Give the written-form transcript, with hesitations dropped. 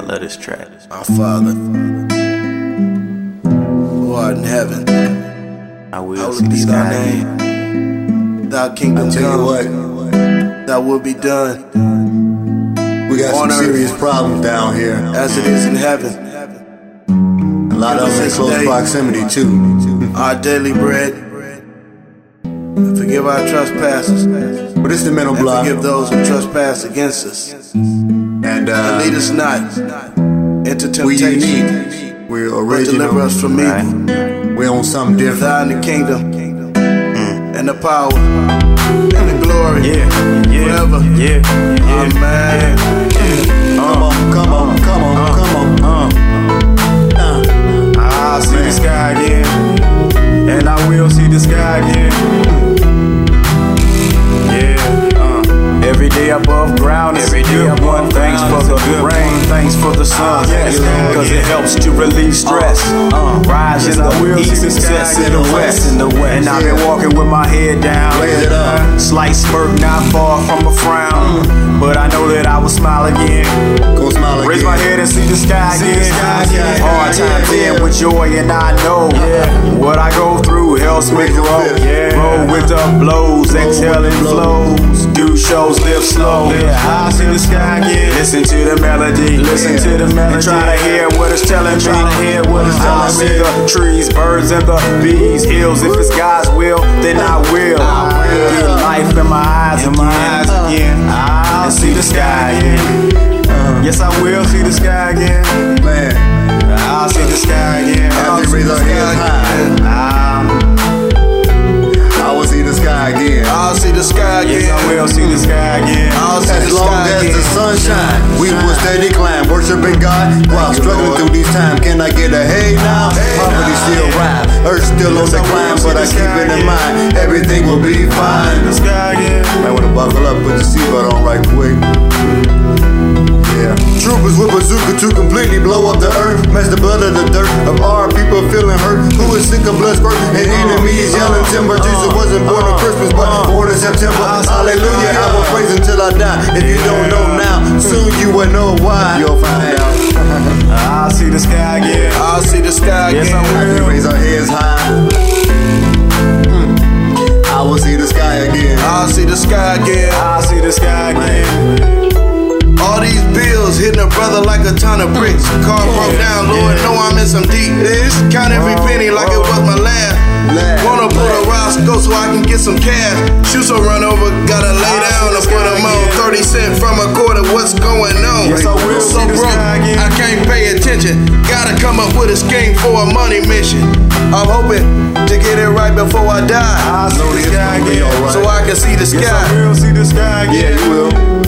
love this track. Our Father, who art in heaven, I will hallowed see the be thy sky again. name. Thy kingdom Tell you come, what, thy will be done, we got on some earth serious problems down here. as it is in heaven. A lot of them in close proximity too. Our daily bread, and forgive our trespasses, But it's the mental and block. forgive those who trespass against us. And And lead us not into we temptation, unique. We're but deliver us original. from evil. We're on something different. Thine the kingdom, and the power, and the glory, forever. Amen. Come on, come on, come on, come on. I'll see the sky again, and I will see the sky again. Every day above ground is a good one. Thanks for the rain, thanks for the sun, cause it helps to relieve stress. Rise in the east and sets in the west. And I've been walking with my head down. Slight smirk, not far from a frown. But I know that I will smile again. Go smile again. Raise my head and see the sky again. Hard times end with joy, and I know what I go through helps me grow. Roll with the blows, exhaling flows. Do shows, live slow. I see the sky again. Listen to the melody. Listen to the melody. And try to hear what it's telling me. I see the trees, birds, and the bees. Hills, if it's God's will, then I will. Get life in my eyes again. And see the sky again. Yes, I will see the sky again. Man, I'll see the sky again. as we raise our heads high, I will see the sky again. I'll see the sky Yes, again. I will see the sky again. I'll see As the long sky as the again. sun shine, we will steady climb, worshiping God while struggling through these times. Can I get a hey now? Poverty still rise, earth still on decline, but I keep it in mind, everything will be fine. The sky again. Might wanna buckle up, put the seatbelt on right quick. Yeah. Troopers with bazooka to completely blow up the earth, match the blood of the dirt of our people feeling hurt. Who is sick of blood squirt and enemies yelling timber? Jesus wasn't born on Christmas, but born in September. Hallelujah, I will praise until I die. If you don't know now, soon you will know why. You'll find out. I'll see the sky again. I'll see the sky Yes, I again. As we raise our heads high, I will see the sky again. I'll see the sky again. I'll see the sky again. All these bills hitting a brother like a ton of bricks. Car broke down, Lord, know I'm in some deep. Count every penny like it was my last. Wanna put a Roscoe so I can get some cash. Shoes will run over, gotta lay down and put them on. 30 cents from a quarter, what's going on? Yes, I will So see the broke, sky again. I can't pay attention. Gotta come up with a scheme for a money mission. I'm hoping to get it right before I die, I'll see the sky again. Alright. so I can see the Yes, I sky. will see the sky again. Yeah, you will.